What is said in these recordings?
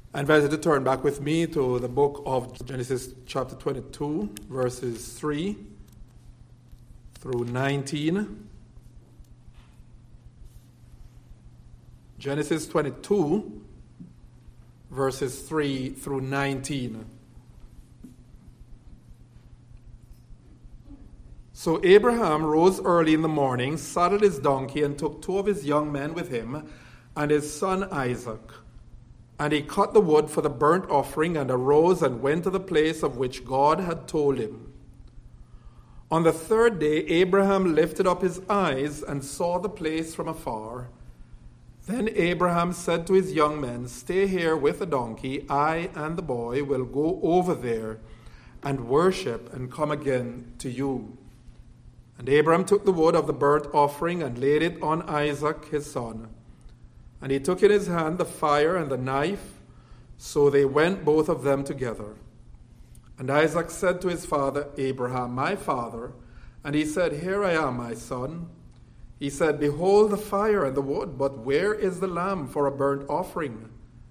I invite you to turn back with me to the book of Genesis chapter 22, verses 3 through 19. Genesis 22, verses 3 through 19. So Abraham rose early in the morning, saddled his donkey, and took 2 of his young men with him, and his son Isaac. And he cut the wood for the burnt offering, and arose and went to the place of which God had told him. On the 3rd day, Abraham lifted up his eyes and saw the place from afar. Then Abraham said to his young men, "Stay here with the donkey. I and the boy will go over there and worship and come again to you." And Abraham took the wood of the burnt offering and laid it on Isaac his son. And he took in his hand the fire and the knife, so they went both of them together. And Isaac said to his father Abraham, "My father." And he said, "Here I am, my son." He said, "Behold the fire and the wood, but where is the lamb for a burnt offering?"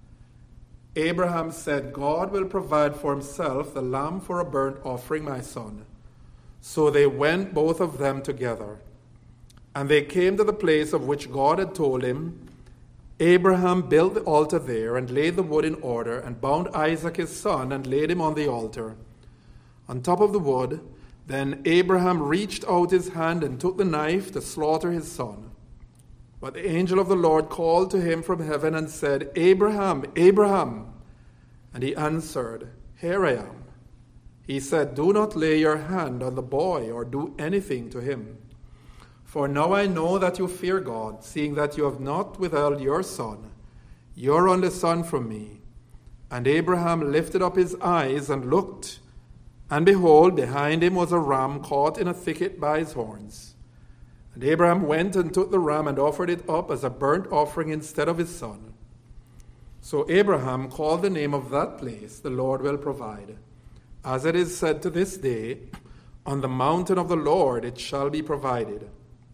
Abraham said, "God will provide for himself the lamb for a burnt offering, my son." So they went both of them together. And they came to the place of which God had told him. Abraham built the altar there and laid the wood in order and bound Isaac his son and laid him on the altar, on top of the wood. Then Abraham reached out his hand and took the knife to slaughter his son. But the angel of the Lord called to him from heaven and said, "Abraham, Abraham." And he answered, "Here I am." He said, "Do not lay your hand on the boy or do anything to him. For now I know that you fear God, seeing that you have not withheld your son, your only son, from me." And Abraham lifted up his eyes and looked, and behold, behind him was a ram caught in a thicket by his horns. And Abraham went and took the ram and offered it up as a burnt offering instead of his son. So Abraham called the name of that place, "The Lord will provide." As it is said to this day, "On the mountain of the Lord it shall be provided."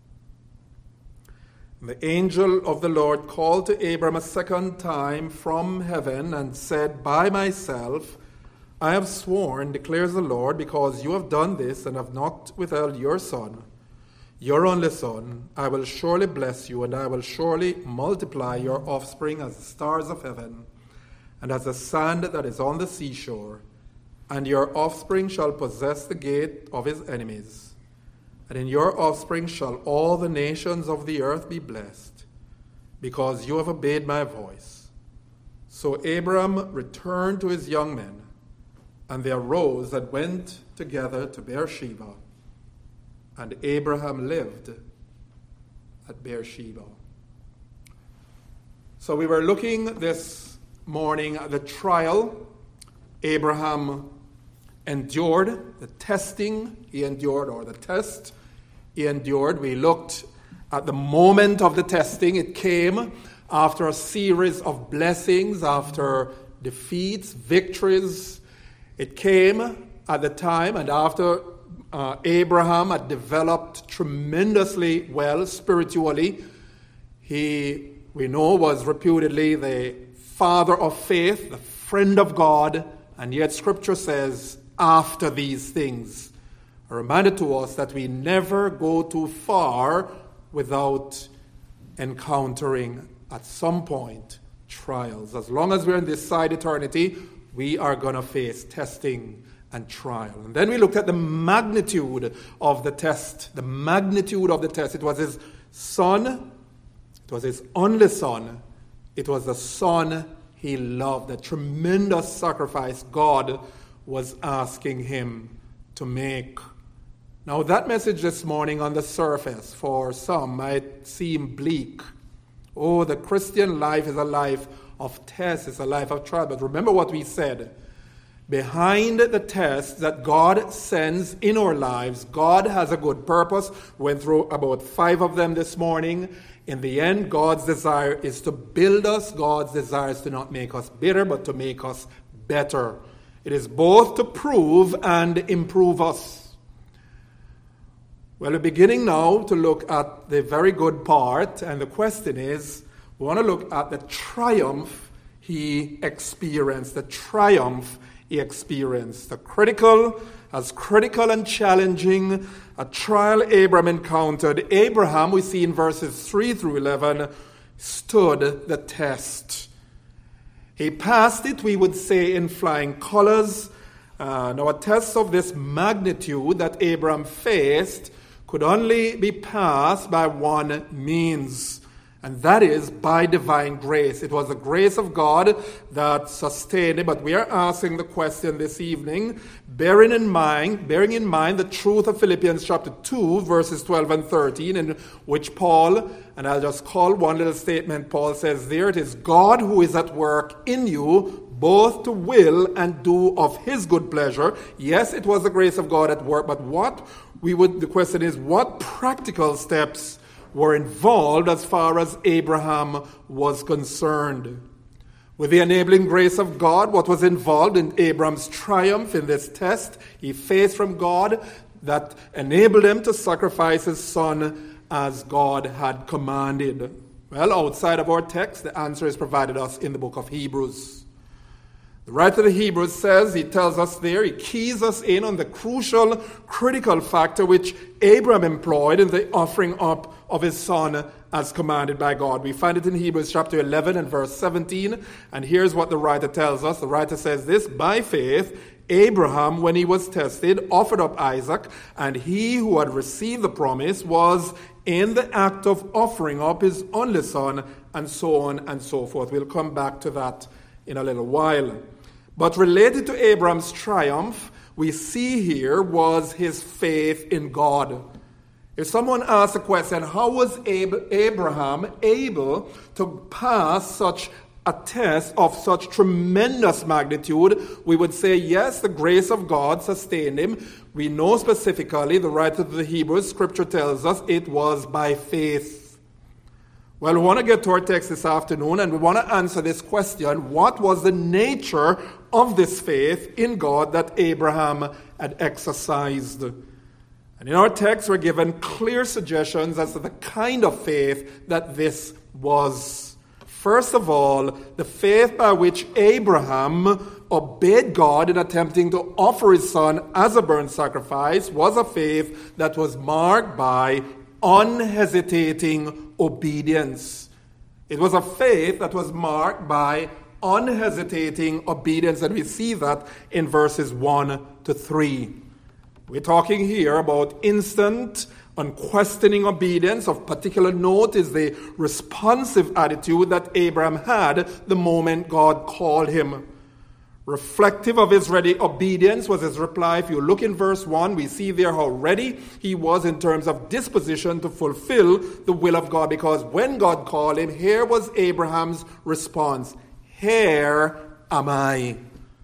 The angel of the Lord called to Abram a second time from heaven and said, "By myself I have sworn, declares the Lord, because you have done this and have not withheld your son, your only son, I will surely bless you, and I will surely multiply your offspring as the stars of heaven and as the sand that is on the seashore. And your offspring shall possess the gate of his enemies. And in your offspring shall all the nations of the earth be blessed, because you have obeyed my voice." So Abram returned to his young men, and they arose and went together to Beersheba. And Abraham lived at Beersheba. So we were looking this morning at the trial Abraham endured, the testing he endured, or the test he endured. We looked at the moment of the testing. It came after a series of blessings, after defeats, victories. It came at the time and after Abraham had developed tremendously well spiritually. He, we know, was reputedly the father of faith, the friend of God, and yet Scripture says, after these things, a reminder to us that we never go too far without encountering, at some point, trials. As long as we're in this side eternity, we are going to face testing and trial. And then we looked at the magnitude of the test. The magnitude of the test. It was his son. It was his only son. It was the son he loved. A tremendous sacrifice God was asking him to make. Now, that message this morning on the surface for some might seem bleak. Oh, the Christian life is a life of tests, it's a life of trial. But remember what we said. Behind the tests that God sends in our lives, God has a good purpose. We went through about 5 of them this morning. In the end, God's desire is to build us. God's desire is to not make us bitter, but to make us better. It is both to prove and improve us. Well, we're beginning now to look at the very good part, and the question is, we want to look at the triumph he experienced, the triumph he experienced. As critical and challenging a trial Abraham encountered, Abraham, we see in verses 3 through 11, stood the test. He passed it, we would say, in flying colors. Now, a test of this magnitude that Abraham faced could only be passed by one means, and that is by divine grace. It was the grace of God that sustained it, but we are asking the question this evening, bearing in mind the truth of Philippians chapter 2, verses 12 and 13, in which Paul, and I'll just call one little statement, Paul says there, it is God who is at work in you, both to will and do of his good pleasure. Yes, it was the grace of God at work, but the question is, what practical steps were involved as far as Abraham was concerned? With the enabling grace of God, what was involved in Abraham's triumph in this test he faced from God that enabled him to sacrifice his son as God had commanded? Well, outside of our text, the answer is provided us in the book of Hebrews. The writer of the Hebrews says, he tells us there, he keys us in on the crucial, critical factor which Abraham employed in the offering up of his son as commanded by God. We find it in Hebrews chapter 11 and verse 17, and here's what the writer tells us. The writer says this, by faith, Abraham, when he was tested, offered up Isaac, and he who had received the promise was in the act of offering up his only son, and so on and so forth. We'll come back to that in a little while. But related to Abraham's triumph, we see here was his faith in God. If someone asks the question, how was Abraham able to pass such a test of such tremendous magnitude, we would say, yes, the grace of God sustained him. We know specifically, the writer of the Hebrews, Scripture tells us, it was by faith. Well, we want to get to our text this afternoon, and we want to answer this question, what was the nature of this faith in God that Abraham had exercised? And in our text, we're given clear suggestions as to the kind of faith that this was. First of all, the faith by which Abraham obeyed God in attempting to offer his son as a burnt sacrifice was a faith that was marked by unhesitating obedience. It was a faith that was marked by unhesitating obedience, and we see that in verses 1 to 3. We're talking here about instant, unquestioning obedience. Of particular note is the responsive attitude that Abraham had the moment God called him. Reflective of his ready obedience was his reply. If you look in verse 1, we see there how ready he was in terms of disposition to fulfill the will of God. Because when God called him, here was Abraham's response. Here am I.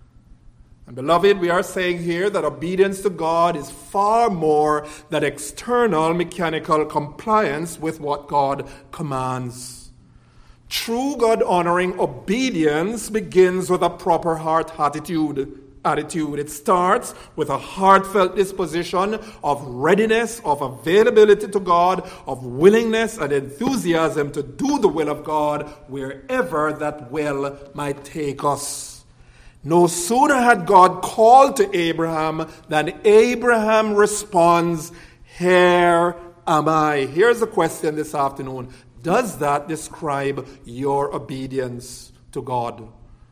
And beloved, we are saying here that obedience to God is far more than external mechanical compliance with what God commands. True God-honoring obedience begins with a proper heart attitude. It starts with a heartfelt disposition of readiness, of availability to God, of willingness and enthusiasm to do the will of God wherever that will might take us. No sooner had God called to Abraham than Abraham responds, here am I. Here's the question this afternoon. Does that describe your obedience to God?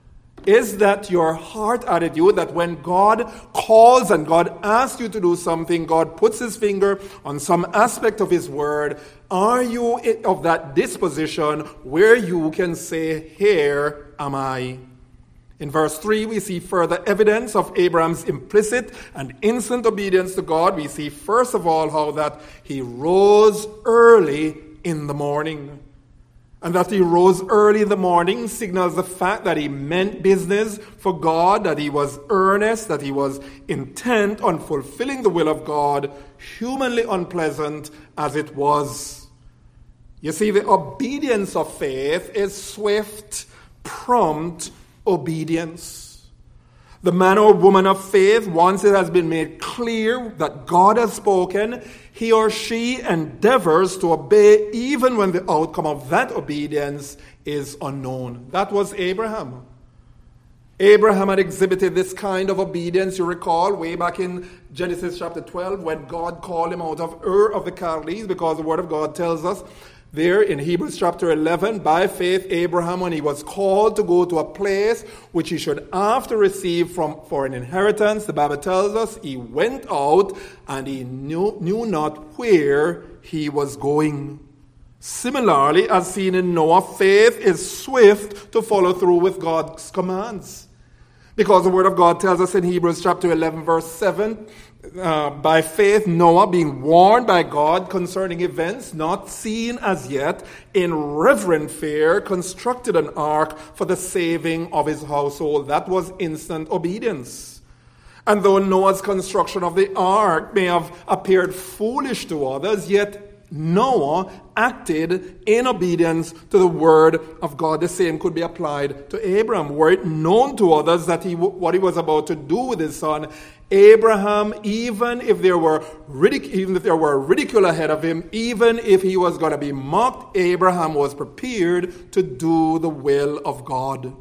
Is that your heart attitude, that when God calls and God asks you to do something, God puts his finger on some aspect of his word, are you of that disposition where you can say, here am I? In verse 3, we see further evidence of Abraham's implicit and instant obedience to God. We see, first of all, how that he rose early in the morning. And that he rose early in the morning signals the fact that he meant business for God, that he was earnest, that he was intent on fulfilling the will of God, humanly unpleasant as it was. You see, the obedience of faith is swift, prompt obedience. The man or woman of faith, once it has been made clear that God has spoken, he or she endeavors to obey even when the outcome of that obedience is unknown. That was Abraham. Abraham had exhibited this kind of obedience, you recall, way back in Genesis chapter 12, when God called him out of Ur of the Chaldees, because the Word of God tells us there in Hebrews chapter 11, by faith Abraham, when he was called to go to a place which he should after receive for an inheritance, the Bible tells us he went out and he knew not where he was going. Similarly, as seen in Noah, faith is swift to follow through with God's commands. Because the Word of God tells us in Hebrews chapter 11, verse 7, by faith Noah, being warned by God concerning events not seen as yet, in reverent fear, constructed an ark for the saving of his household. That was instant obedience. And though Noah's construction of the ark may have appeared foolish to others, yet Noah acted in obedience to the word of God. The same could be applied to Abraham. Were it known to others that what he was about to do with his son, Abraham, even if there were ridicule ahead of him, even if he was going to be mocked, Abraham was prepared to do the will of God.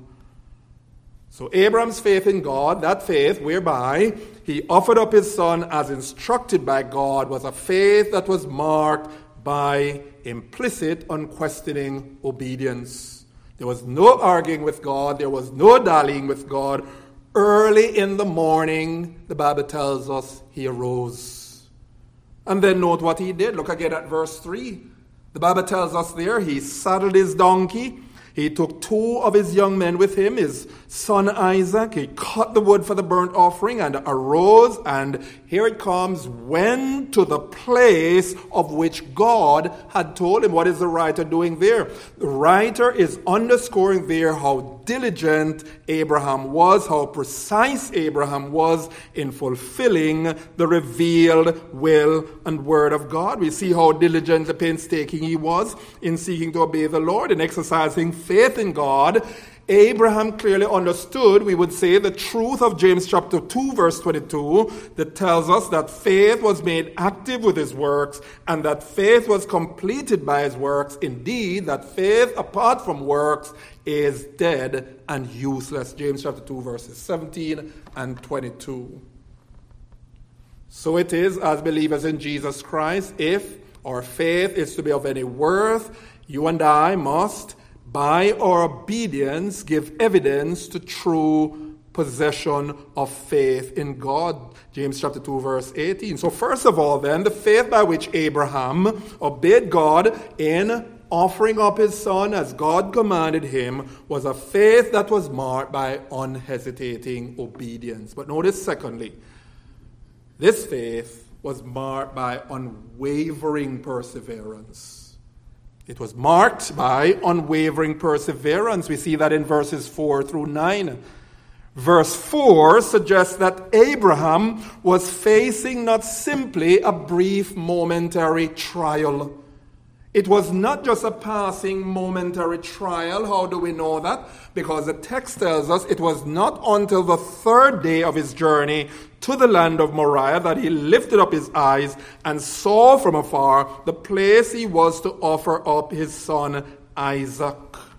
So Abraham's faith in God, that faith whereby he offered up his son as instructed by God, was a faith that was marked by implicit, unquestioning obedience. There was no arguing with God. There was no dallying with God. Early in the morning, the Bible tells us, he arose. And then note what he did. Look again at verse 3. The Bible tells us there, he saddled his donkey. He took 2 of his young men with him, his son Isaac. He cut the wood for the burnt offering and arose, and here it comes, went to the place of which God had told him. What is the writer doing there? The writer is underscoring there how diligent Abraham was, how precise Abraham was in fulfilling the revealed will and word of God. We see how diligent and painstaking he was in seeking to obey the Lord and exercising faith in God. Abraham clearly understood, we would say, the truth of James chapter 2, verse 22, that tells us that faith was made active with his works, and that faith was completed by his works. Indeed, that faith apart from works is dead and useless. James chapter 2, verses 17 and 22. So it is, as believers in Jesus Christ, if our faith is to be of any worth, you and I must, by our obedience, give evidence to true possession of faith in God. James chapter 2, verse 18. So first of all then, the faith by which Abraham obeyed God in offering up his son as God commanded him was a faith that was marked by unhesitating obedience. But notice secondly, this faith was marked by unwavering perseverance. It was marked by unwavering perseverance. We see that in verses 4 through 9. Verse 4 suggests that Abraham was facing not simply a brief momentary trial. It was not just a passing momentary trial. How do we know that? Because the text tells us it was not until the 3rd day of his journey to the land of Moriah that he lifted up his eyes and saw from afar the place he was to offer up his son Isaac.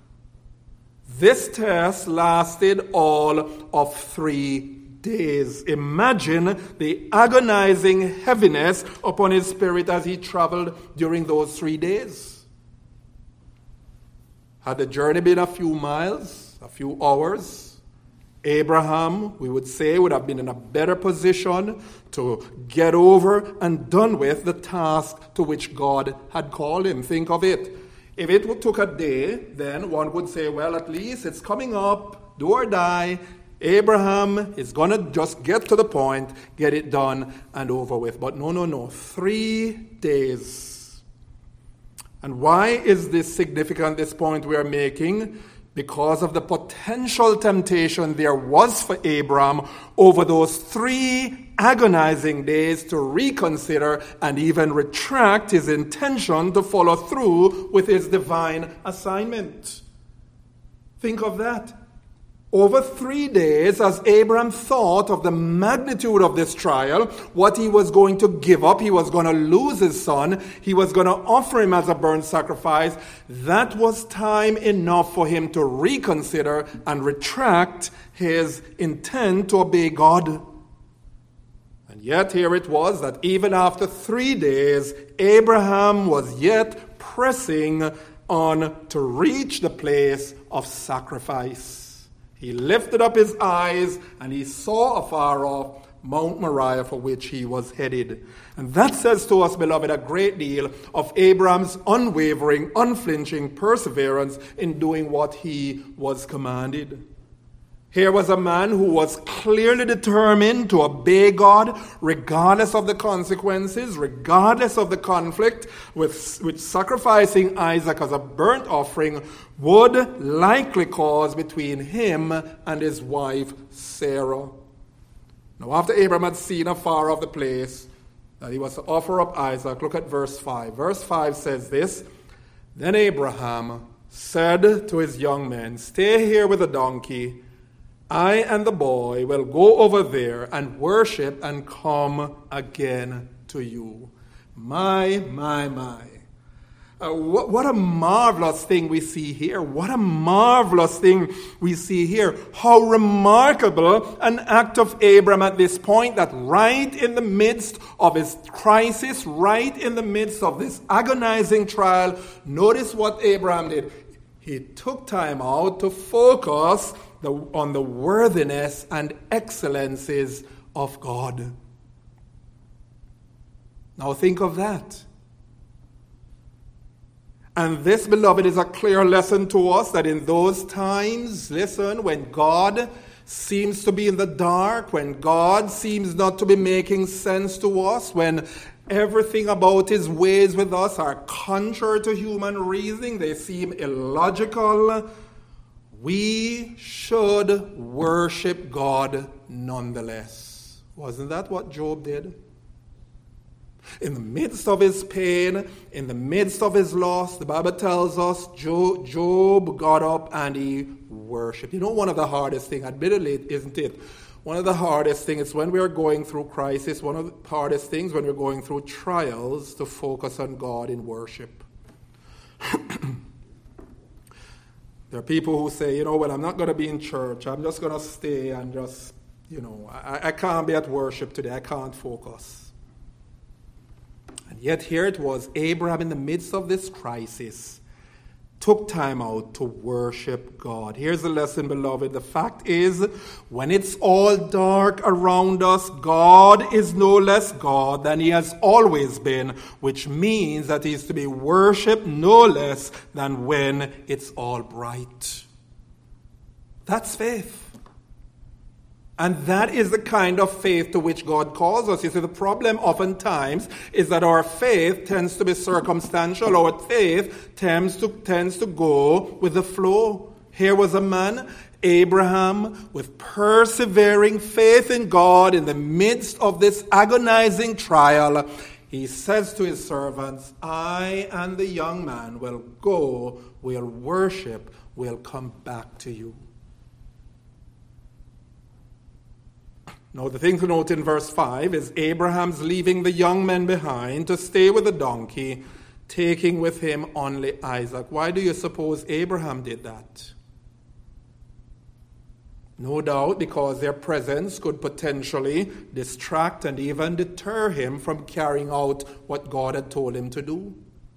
This test lasted all of 3 days. Imagine the agonizing heaviness upon his spirit as he traveled during those 3 days. Had the journey been a few miles, a few hours, Abraham, we would say, would have been in a better position to get over and done with the task to which God had called him. Think of it. If it took a day, then one would say, well, at least it's coming up, do or die. Abraham is going to just get to the point, get it done and over with. But no. 3 days. And why is this significant, this point we are making? Because of the potential temptation there was for Abraham over those 3 agonizing days to reconsider and even retract his intention to follow through with his divine assignment. Think of that. Over 3 days, as Abraham thought of the magnitude of this trial, what he was going to give up, he was going to lose his son, he was going to offer him as a burnt sacrifice, that was time enough for him to reconsider and retract his intent to obey God. And yet here it was that even after 3 days, Abraham was yet pressing on to reach the place of sacrifice. He lifted up his eyes and he saw afar off Mount Moriah, for which he was headed. And that says to us, beloved, a great deal of Abraham's unwavering, unflinching perseverance in doing what he was commanded. Here was a man who was clearly determined to obey God regardless of the consequences, regardless of the conflict, which sacrificing Isaac as a burnt offering would likely cause between him and his wife Sarah. Now, after Abraham had seen afar off the place that he was to offer up Isaac, look at verse 5. Verse 5 says this: Then Abraham said to his young men, "Stay here with the donkey. I and the boy will go over there and worship and come again to you." My. What a marvelous thing we see here. What a marvelous thing we see here. How remarkable an act of Abraham at this point, that right in the midst of his crisis, right in the midst of this agonizing trial, notice what Abraham did. He took time out to focus on the worthiness and excellencies of God. Now think of that. And this, beloved, is a clear lesson to us that in those times, listen, when God seems to be in the dark, when God seems not to be making sense to us, when everything about his ways with us are contrary to human reasoning, they seem illogical, we should worship God nonetheless. Wasn't that what Job did? In the midst of his pain, in the midst of his loss, the Bible tells us Job got up and he worshipped. You know, one of the hardest things, admittedly, isn't it? One of the hardest things is when we are going through crisis, one of the hardest things when we're going through trials, to focus on God in worship. There are people who say, well, I'm not going to be in church. I'm just going to stay and just, I can't be at worship today. I can't focus. And yet here it was, Abraham in the midst of this crisis took time out to worship God. Here's the lesson, beloved. The fact is, when it's all dark around us, God is no less God than he has always been, which means that he is to be worshipped no less than when it's all bright. That's faith. And that is the kind of faith to which God calls us. You see, the problem oftentimes is that our faith tends to be circumstantial. Our faith tends to go with the flow. Here was a man, Abraham, with persevering faith in God in the midst of this agonizing trial. He says to his servants, I and the young man will go, we'll worship, we'll come back to you. Now, the thing to note in verse 5 is Abraham's leaving the young men behind to stay with the donkey, taking with him only Isaac. Why do you suppose Abraham did that? No doubt because their presence could potentially distract and even deter him from carrying out what God had told him to do.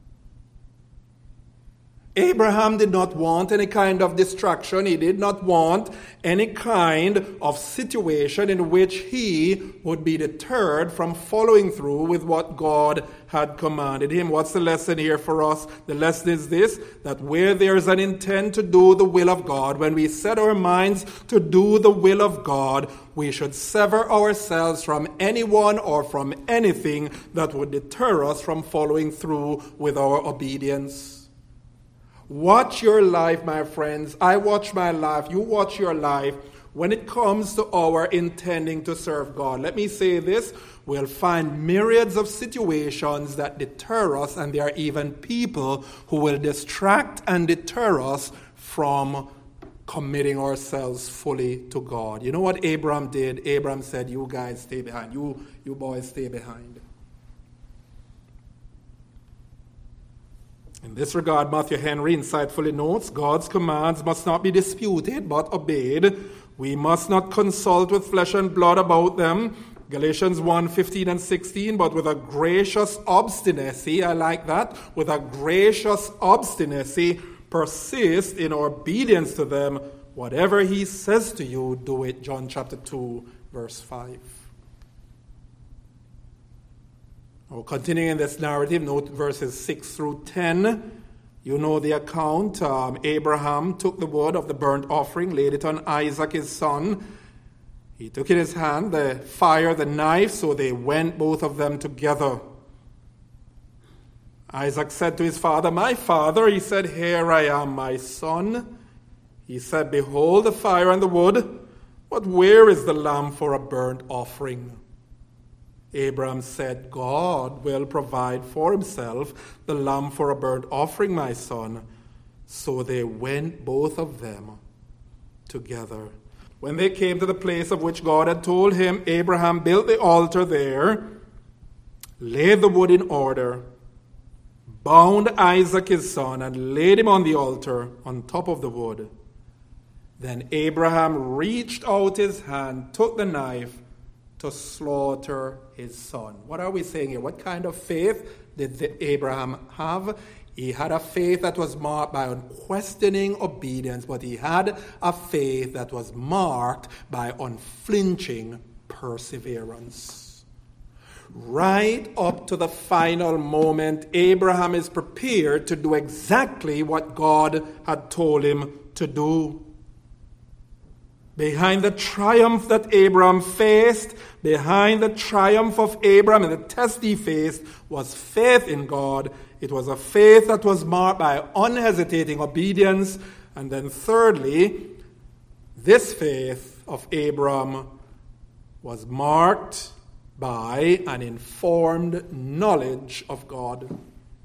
Abraham did not want any kind of distraction. He did not want any kind of situation in which he would be deterred from following through with what God had commanded him. What's the lesson here for us? The lesson is this, that where there is an intent to do the will of God, when we set our minds to do the will of God, we should sever ourselves from anyone or from anything that would deter us from following through with our obedience. Watch your life, my friends. I watch my life. You watch your life. When it comes to our intending to serve God, let me say this. We'll find myriads of situations that deter us, and there are even people who will distract and deter us from committing ourselves fully to God. You know what Abraham did? Abraham said, you guys stay behind. You boys stay behind. In this regard, Matthew Henry insightfully notes, God's commands must not be disputed but obeyed. We must not consult with flesh and blood about them. Galatians 1:15 and 16, but with a gracious obstinacy, I like that, with a gracious obstinacy, persist in obedience to them. Whatever he says to you, do it. John chapter 2, verse 5. Oh, continuing in this narrative, note verses 6 through 10. You know the account. Abraham took the wood of the burnt offering, laid it on Isaac his son. He took in his hand the fire, the knife, so they went both of them together. Isaac said to his father, my father. He said, here I am, my son. He said, behold the fire and the wood, but where is the lamb for a burnt offering? Abraham said, God will provide for himself the lamb for a burnt offering, my son. So they went both of them together. When they came to the place of which God had told him, Abraham built the altar there, laid the wood in order, bound Isaac his son, and laid him on the altar on top of the wood. Then Abraham reached out his hand, took the knife to slaughter his son. What are we saying here? What kind of faith did Abraham have? He had a faith that was marked by unquestioning obedience, but he had a faith that was marked by unflinching perseverance. Right up to the final moment, Abraham is prepared to do exactly what God had told him to do. Behind the triumph that Abraham faced, behind the triumph of Abraham and the test he faced, was faith in God. It was a faith that was marked by unhesitating obedience. And then thirdly, this faith of Abraham was marked by an informed knowledge of God.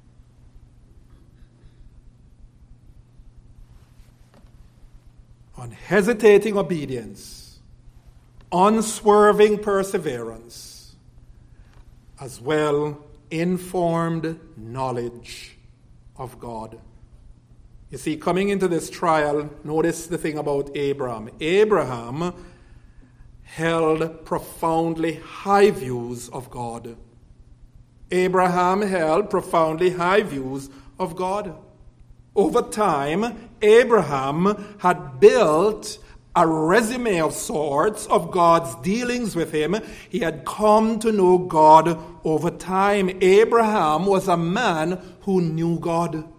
Unhesitating obedience, unswerving perseverance, as well informed knowledge of God. You see, coming into this trial, notice the thing about Abraham. Abraham held profoundly high views of God. Abraham held profoundly high views of God. Over time, Abraham had built a resume of sorts of God's dealings with him. He had come to know God over time. Abraham was a man who knew God.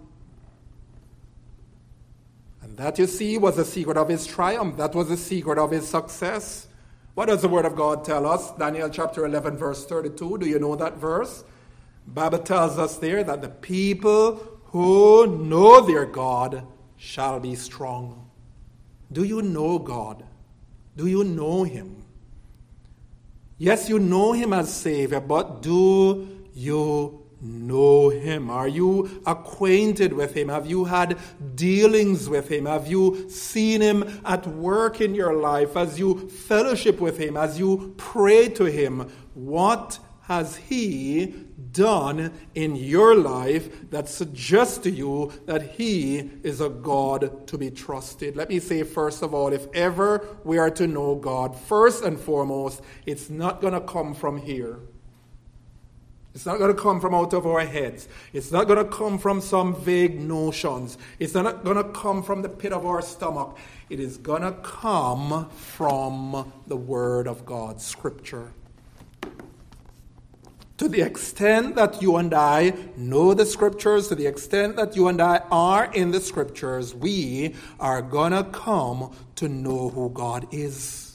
And that, you see, was the secret of his triumph. That was the secret of his success. What does the Word of God tell us? Daniel chapter 11, verse 32. Do you know that verse? The Bible tells us there that the people who know their God shall be strong. Do you know God? Do you know him? Yes, you know him as Savior, but do you know him? Are you acquainted with him? Have you had dealings with him? Have you seen him at work in your life as you fellowship with him, as you pray to him? What has he done in your life that suggests to you that he is a God to be trusted? Let me say, first of all, if ever we are to know God, first and foremost, it's not going to come from here. It's not going to come from out of our heads. It's not going to come from some vague notions. It's not going to come from the pit of our stomach. It is going to come from the Word of God, Scripture. To the extent that you and I know the Scriptures, to the extent that you and I are in the Scriptures, we are going to come to know who God is.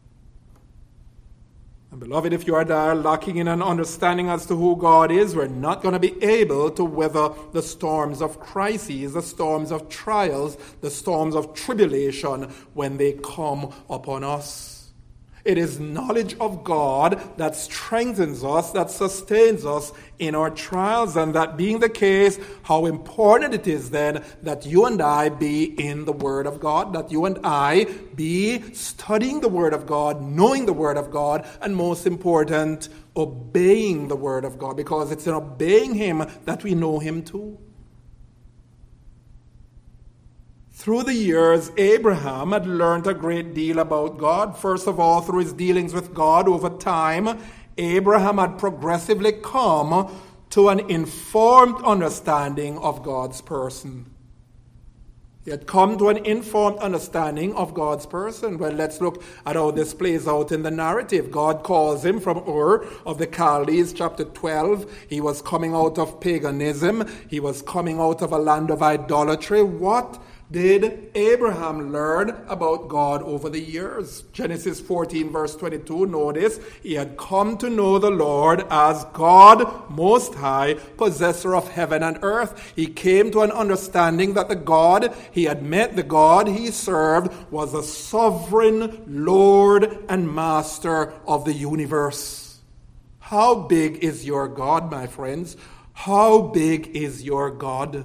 And beloved, if you and I are lacking in an understanding as to who God is, we're not going to be able to weather the storms of crises, the storms of trials, the storms of tribulation when they come upon us. It is knowledge of God that strengthens us, that sustains us in our trials. And that being the case, how important it is then that you and I be in the Word of God, that you and I be studying the Word of God, knowing the Word of God, and most important, obeying the Word of God, because it's in obeying Him that we know Him too. Through the years, Abraham had learned a great deal about God. First of all, through his dealings with God over time, Abraham had progressively come to an informed understanding of God's person. He had come to an informed understanding of God's person. Well, let's look at how this plays out in the narrative. God calls him from Ur of the Chaldees, chapter 12. He was coming out of paganism. He was coming out of a land of idolatry. What did Abraham learn about God over the years? Genesis 14 verse 22, notice, he had come to know the Lord as God Most High, possessor of heaven and earth. He came to an understanding that the God he had met, the God he served, was a sovereign Lord and Master of the universe. How big is your God, my friends? How big is your God?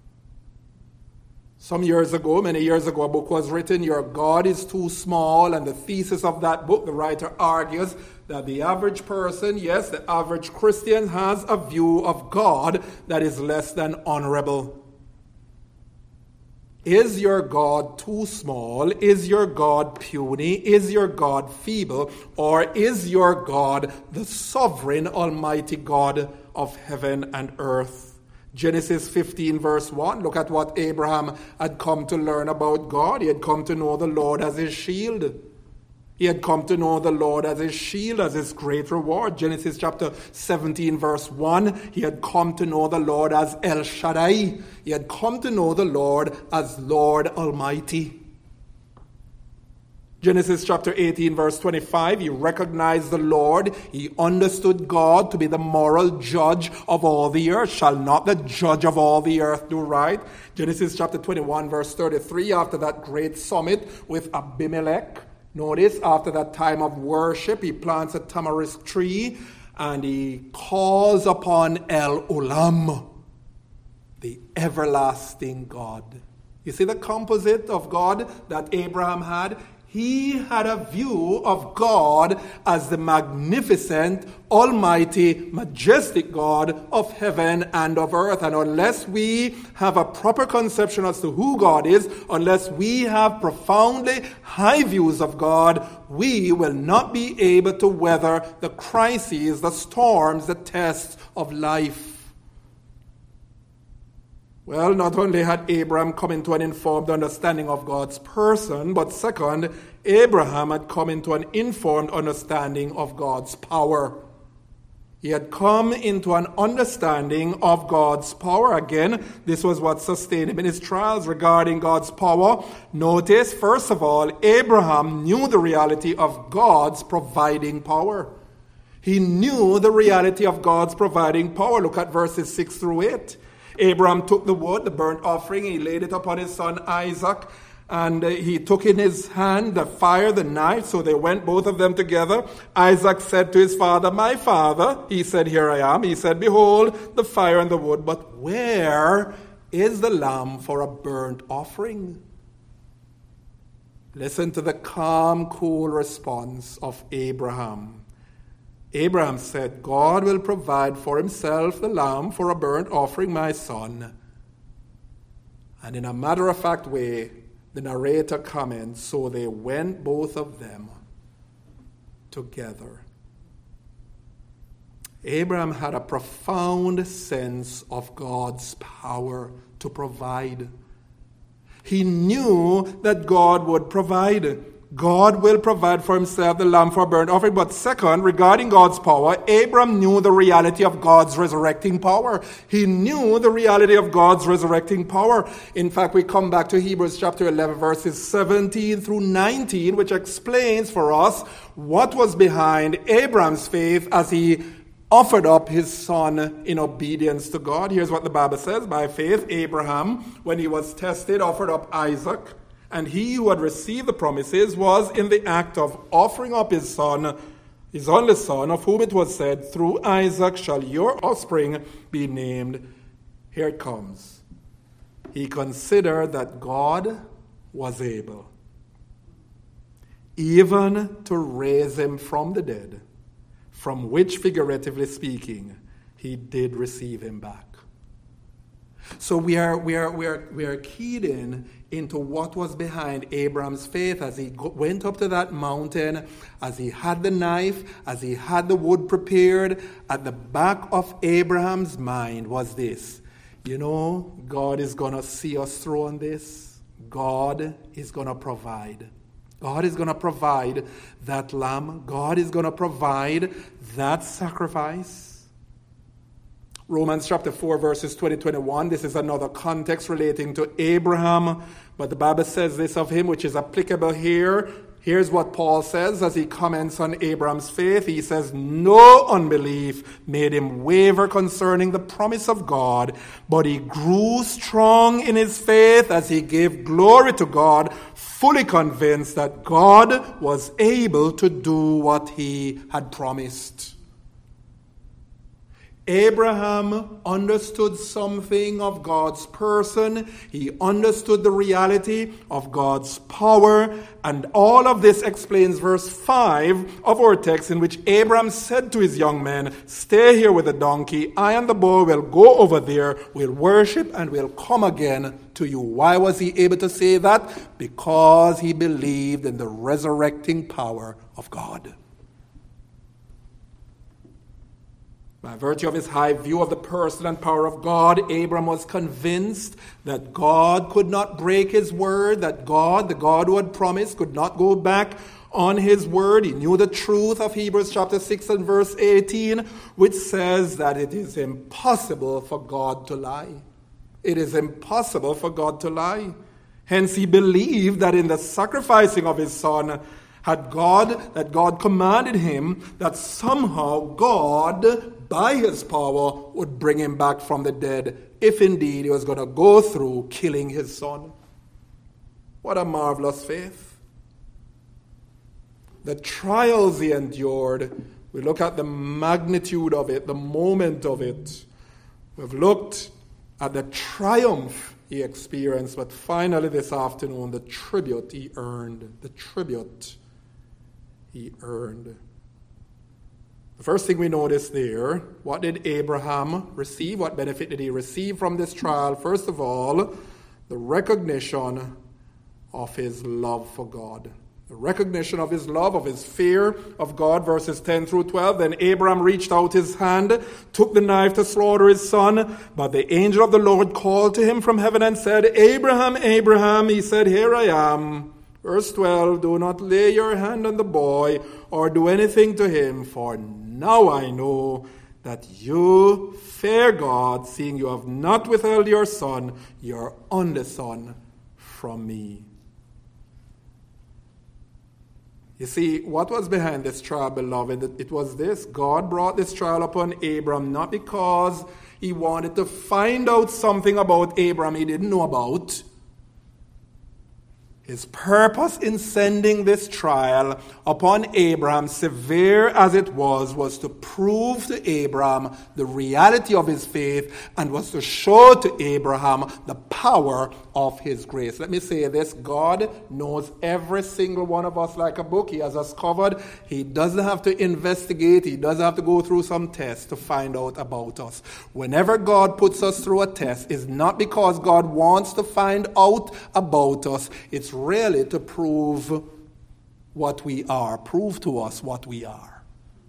Many years ago, a book was written, Your God is Too Small, and the thesis of that book, the writer argues that the average person, yes, the average Christian, has a view of God that is less than honorable. Is your God too small? Is your God puny? Is your God feeble? Or is your God the sovereign, almighty God of heaven and earth? Genesis 15 verse 1, look at what Abraham had come to learn about God. He had come to know the Lord as his shield. He had come to know the Lord as his shield, as his great reward. Genesis chapter 17 verse 1, he had come to know the Lord as El Shaddai. He had come to know the Lord as Lord Almighty. Genesis chapter 18 verse 25, he recognized the Lord. He understood God to be the moral judge of all the earth. Shall not the judge of all the earth do right? Genesis chapter 21 verse 33, after that great summit with Abimelech, notice, after that time of worship, he plants a tamarisk tree and he calls upon El Olam, the everlasting God. You see the composite of God that Abraham had? He had a view of God as the magnificent, almighty, majestic God of heaven and of earth. And unless we have a proper conception as to who God is, unless we have profoundly high views of God, we will not be able to weather the crises, the storms, the tests of life. Well, not only had Abraham come into an informed understanding of God's person, but second, Abraham had come into an informed understanding of God's power. He had come into an understanding of God's power. Again, this was what sustained him in his trials regarding God's power. Notice, first of all, Abraham knew the reality of God's providing power. He knew the reality of God's providing power. Look at verses 6 through 8. Abraham took the wood, the burnt offering, he laid it upon his son Isaac, and he took in his hand the fire, the knife, so they went both of them together. Isaac said to his father, My father. He said, Here I am. He said, Behold, the fire and the wood, but where is the lamb for a burnt offering? Listen to the calm, cool response of Abraham. Abraham said, God will provide for himself the lamb for a burnt offering, my son. And in a matter-of-fact way, the narrator comments, so they went both of them together. Abraham had a profound sense of God's power to provide. He knew that God would provide. God will provide for himself the lamb for a burnt offering. But second, regarding God's power, Abraham knew the reality of God's resurrecting power. He knew the reality of God's resurrecting power. In fact, we come back to Hebrews chapter 11, verses 17 through 19, which explains for us what was behind Abraham's faith as he offered up his son in obedience to God. Here's what the Bible says. By faith, Abraham, when he was tested, offered up Isaac. And he who had received the promises was in the act of offering up his son, his only son, of whom it was said, through Isaac shall your offspring be named. Here it comes. He considered that God was able even to raise him from the dead, from which, figuratively speaking, he did receive him back. So we are keyed into what was behind Abraham's faith as he went up to that mountain, as he had the knife, as he had the wood prepared. At the back of Abraham's mind was this: God is going to see us through on this. God is going to provide. God is going to provide that lamb. God is going to provide that sacrifice. Romans chapter 4, verses 20-21. This is another context relating to Abraham. But the Bible says this of him, which is applicable here. Here's what Paul says as he comments on Abraham's faith. He says, no unbelief made him waver concerning the promise of God, but he grew strong in his faith as he gave glory to God, fully convinced that God was able to do what he had promised. Abraham understood something of God's person. He understood the reality of God's power. And all of this explains verse 5 of our text, in which Abraham said to his young men, stay here with the donkey. I and the boy will go over there. We'll worship and we'll come again to you. Why was he able to say that? Because he believed in the resurrecting power of God. By virtue of his high view of the person and power of God, Abram was convinced that God could not break his word, that God, the God who had promised, could not go back on his word. He knew the truth of Hebrews chapter 6 and verse 18, which says that it is impossible for God to lie. It is impossible for God to lie. Hence he believed that in the sacrificing of his son, that God commanded him that somehow God, by his power, would bring him back from the dead, if indeed he was going to go through killing his son. What a marvelous faith. The trials he endured, we look at the magnitude of it, the moment of it. We've looked at the triumph he experienced, but finally this afternoon, the tribute he earned. The tribute he earned. The first thing we notice there, what did Abraham receive? What benefit did he receive from this trial? First of all, the recognition of his love for God. The recognition of his love, of his fear of God, verses 10 through 12. Then Abraham reached out his hand, took the knife to slaughter his son. But the angel of the Lord called to him from heaven and said, Abraham, Abraham. He said, here I am. Verse 12, do not lay your hand on the boy or do anything to him, for now I know that you fear God, seeing you have not withheld your son, your only son, from me. You see, what was behind this trial, beloved? It was this. God brought this trial upon Abram not because he wanted to find out something about Abram he didn't know about. His purpose in sending this trial upon Abraham, severe as it was to prove to Abraham the reality of his faith and was to show to Abraham the power of his grace. Let me say this, God knows every single one of us like a book. He has us covered. He doesn't have to investigate. He doesn't have to go through some tests to find out about us. Whenever God puts us through a test, it's not because God wants to find out about us. It's really to prove what we are. Prove to us what we are.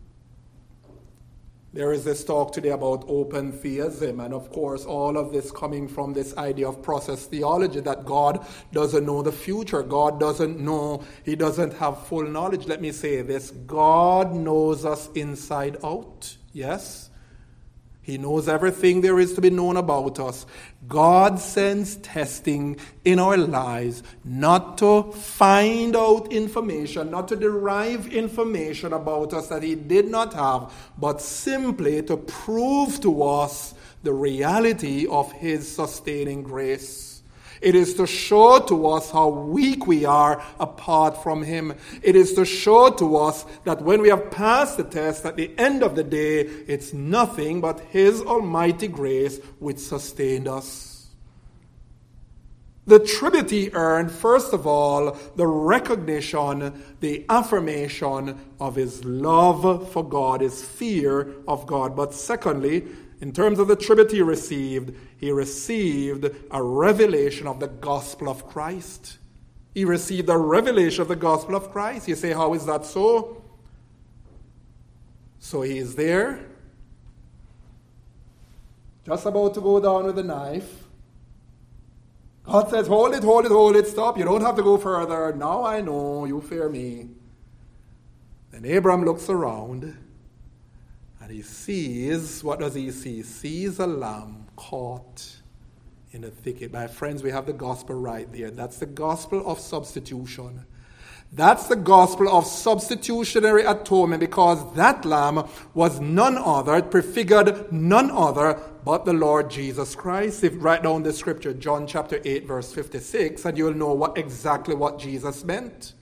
There is this talk today about open theism, and of course all of this coming from this idea of process theology, that God doesn't know the future. God doesn't know. He doesn't have full knowledge. Let me say this. God knows us inside out. Yes? He knows everything there is to be known about us. God sends testing in our lives not to find out information, not to derive information about us that he did not have, but simply to prove to us the reality of his sustaining grace. It is to show to us how weak we are apart from him. It is to show to us that when we have passed the test, at the end of the day, it's nothing but his almighty grace which sustained us. The Trinity earned, first of all, the recognition, the affirmation of his love for God, his fear of God. But secondly, in terms of the Trinity he received a revelation of the gospel of Christ. He received a revelation of the gospel of Christ. You say, how is that so? So he is there, just about to go down with a knife. God says, hold it, stop. You don't have to go further. Now I know, you fear me. Then Abraham looks around and he sees, what does he see? He sees a lamb caught in a thicket. My friends, we have the gospel right there. That's the gospel of substitution. That's the gospel of substitutionary atonement, because that lamb was none other, it prefigured none other but the Lord Jesus Christ. If write down the scripture, John chapter 8, verse 56, and you'll know exactly what Jesus meant.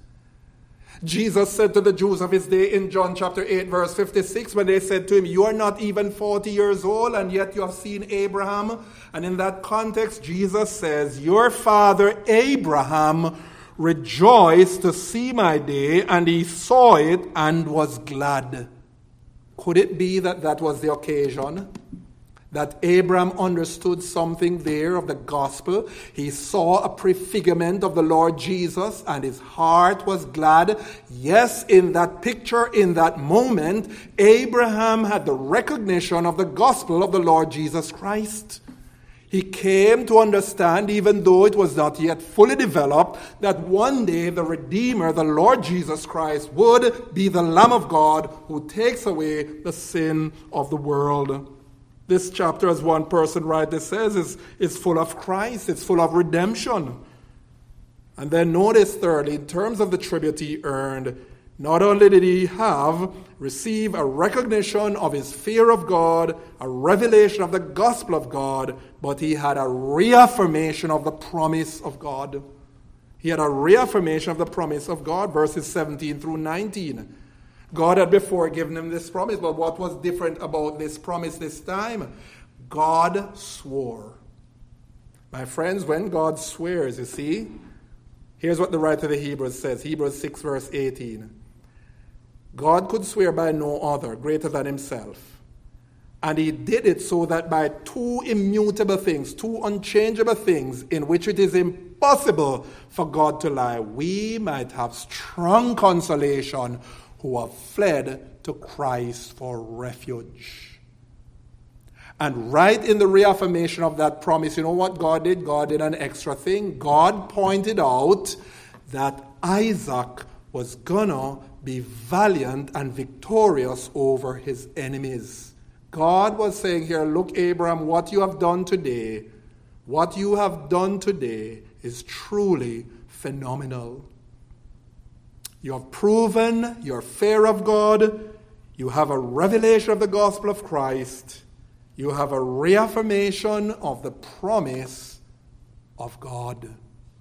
Jesus said to the Jews of his day in John chapter 8, verse 56, when they said to him, you are not even 40 years old, and yet you have seen Abraham. And in that context, Jesus says, your father Abraham rejoiced to see my day, and he saw it and was glad. Could it be that that was the occasion? That Abraham understood something there of the gospel. He saw a prefigurement of the Lord Jesus, and his heart was glad. Yes, in that picture, in that moment, Abraham had the recognition of the gospel of the Lord Jesus Christ. He came to understand, even though it was not yet fully developed, that one day the Redeemer, the Lord Jesus Christ, would be the Lamb of God who takes away the sin of the world. This chapter, as one person rightly says, is full of Christ. It's full of redemption. And then notice thirdly, in terms of the tribute he earned, not only did he receive a recognition of his fear of God, a revelation of the gospel of God, but he had a reaffirmation of the promise of God. He had a reaffirmation of the promise of God, verses 17 through 19. God had before given him this promise, but what was different about this promise this time? God swore. My friends, when God swears, you see, here's what the writer of the Hebrews says, Hebrews 6 verse 18. God could swear by no other greater than himself. And he did it so that by two immutable things, two unchangeable things in which it is impossible for God to lie, we might have strong consolation who have fled to Christ for refuge. And right in the reaffirmation of that promise, you know what God did? God did an extra thing. God pointed out that Isaac was gonna be valiant and victorious over his enemies. God was saying here, look, Abraham, what you have done today is truly phenomenal. You have proven your fear of God. You have a revelation of the gospel of Christ. You have a reaffirmation of the promise of God.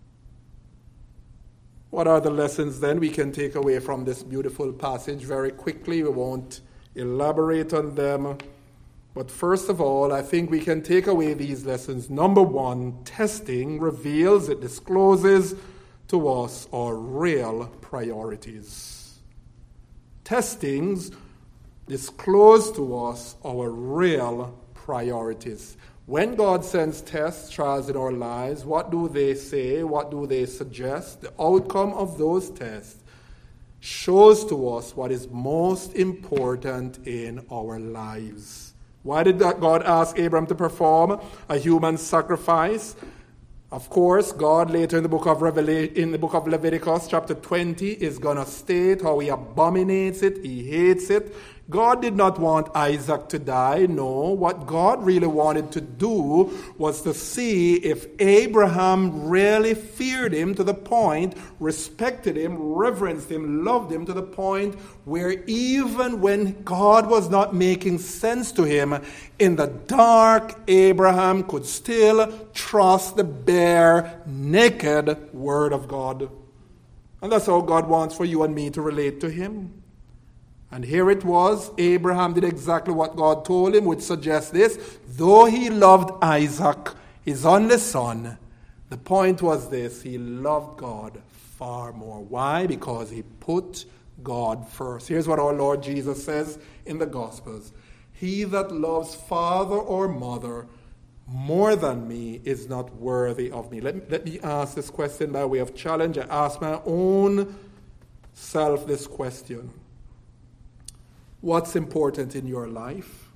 What are the lessons then we can take away from this beautiful passage? Very quickly, we won't elaborate on them. But first of all, I think we can take away these lessons. Number one, testing reveals, it discloses to us our real priorities. Testings disclose to us our real priorities. When God sends tests, trials in our lives, what do they say? What do they suggest? The outcome of those tests shows to us what is most important in our lives. Why did God ask Abraham to perform a human sacrifice? Of course, God later in the book of Leviticus, chapter 20, is going to state how he abominates it, he hates it. God did not want Isaac to die. No, what God really wanted to do was to see if Abraham really feared him to the point, respected him, reverenced him, loved him to the point where even when God was not making sense to him, in the dark, Abraham could still trust the bare, naked word of God. And that's how God wants for you and me to relate to him. And here it was, Abraham did exactly what God told him, which suggests this. Though he loved Isaac, his only son, the point was this: he loved God far more. Why? Because he put God first. Here's what our Lord Jesus says in the Gospels. He that loves father or mother more than me is not worthy of me. Let me ask this question by way of challenge. I ask my own self this question. What's important in your life?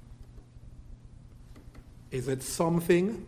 Is it something?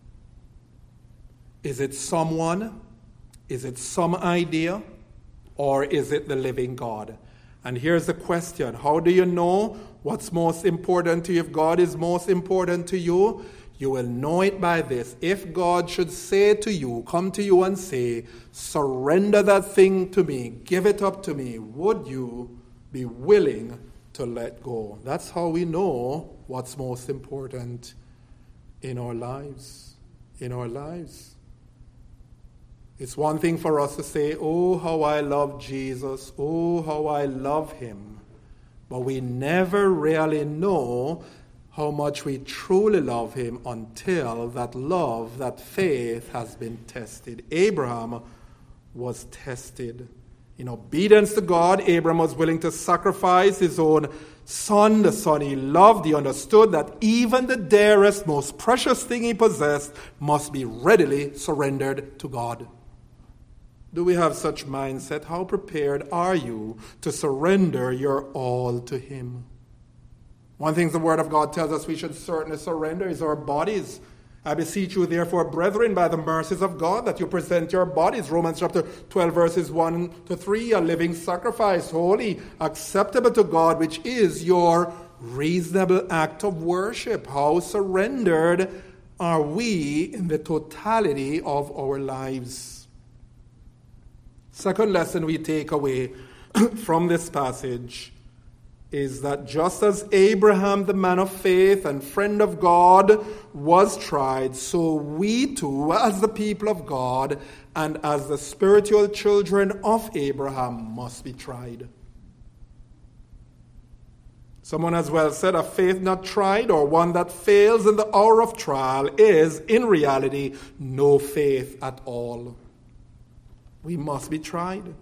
Is it someone? Is it some idea? Or is it the living God? And here's the question. How do you know what's most important to you? If God is most important to you, you will know it by this. If God should say to you, come to you and say, surrender that thing to me, give it up to me, would you be willing to let go? That's how we know what's most important in our lives. In our lives. It's one thing for us to say, oh, how I love Jesus. Oh, how I love him. But we never really know how much we truly love him until that love, that faith has been tested. Abraham was tested. In obedience to God, Abraham was willing to sacrifice his own son, the son he loved. He understood that even the dearest, most precious thing he possessed must be readily surrendered to God. Do we have such mindset? How prepared are you to surrender your all to him? One thing the Word of God tells us we should certainly surrender is our bodies. I beseech you, therefore, brethren, by the mercies of God, that you present your bodies, Romans chapter 12, verses 1 to 3, a living sacrifice, holy, acceptable to God, which is your reasonable act of worship. How surrendered are we in the totality of our lives? Second lesson we take away from this passage is that just as Abraham, the man of faith and friend of God, was tried, so we too, as the people of God and as the spiritual children of Abraham, must be tried. Someone has well said, a faith not tried, or one that fails in the hour of trial, is, in reality, no faith at all. We must be tried.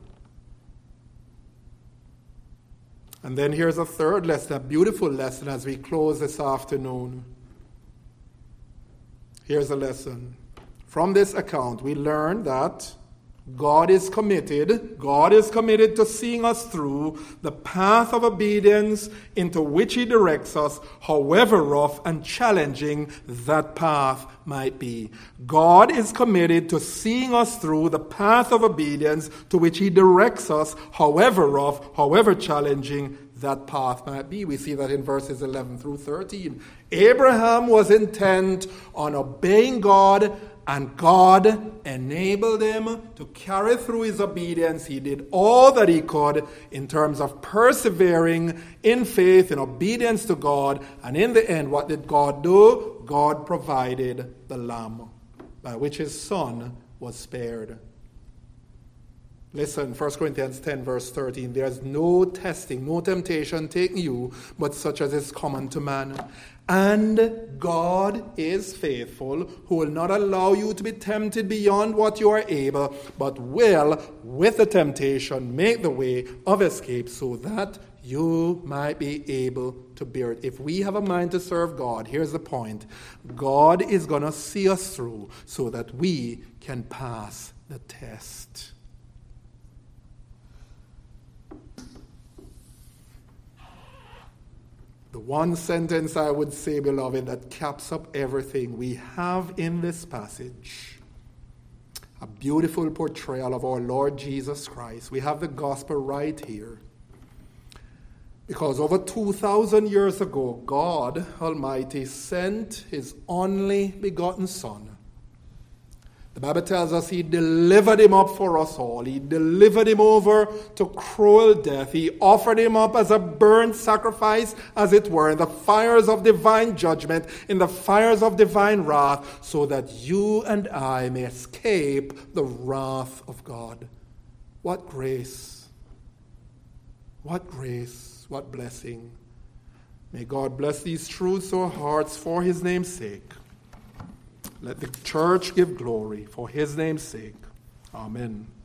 And then here's a third lesson, a beautiful lesson as we close this afternoon. Here's a lesson. From this account, we learn that God is committed to seeing us through the path of obedience into which he directs us, however rough and challenging that path might be. God is committed to seeing us through the path of obedience to which he directs us, however rough, however challenging that path might be. We see that in verses 11 through 13. Abraham was intent on obeying God, and God enabled him to carry through his obedience. He did all that he could in terms of persevering in faith, in obedience to God. And in the end, what did God do? God provided the lamb by which his son was spared. Listen, 1 Corinthians 10, verse 13. There's no testing, no temptation taking you, but such as is common to man. And God is faithful, who will not allow you to be tempted beyond what you are able, but will, with the temptation, make the way of escape so that you might be able to bear it. If we have a mind to serve God, here's the point. God is going to see us through so that we can pass the test. The one sentence I would say, beloved, that caps up everything we have in this passage, a beautiful portrayal of our Lord Jesus Christ. We have the gospel right here. Because over 2,000 years ago, God Almighty sent his only begotten Son. The Bible tells us he delivered him up for us all. He delivered him over to cruel death. He offered him up as a burnt sacrifice, as it were, in the fires of divine judgment, in the fires of divine wrath, so that you and I may escape the wrath of God. What grace! What grace! What blessing! May God bless these truths to our hearts for his name's sake. Let the church give glory for his name's sake. Amen.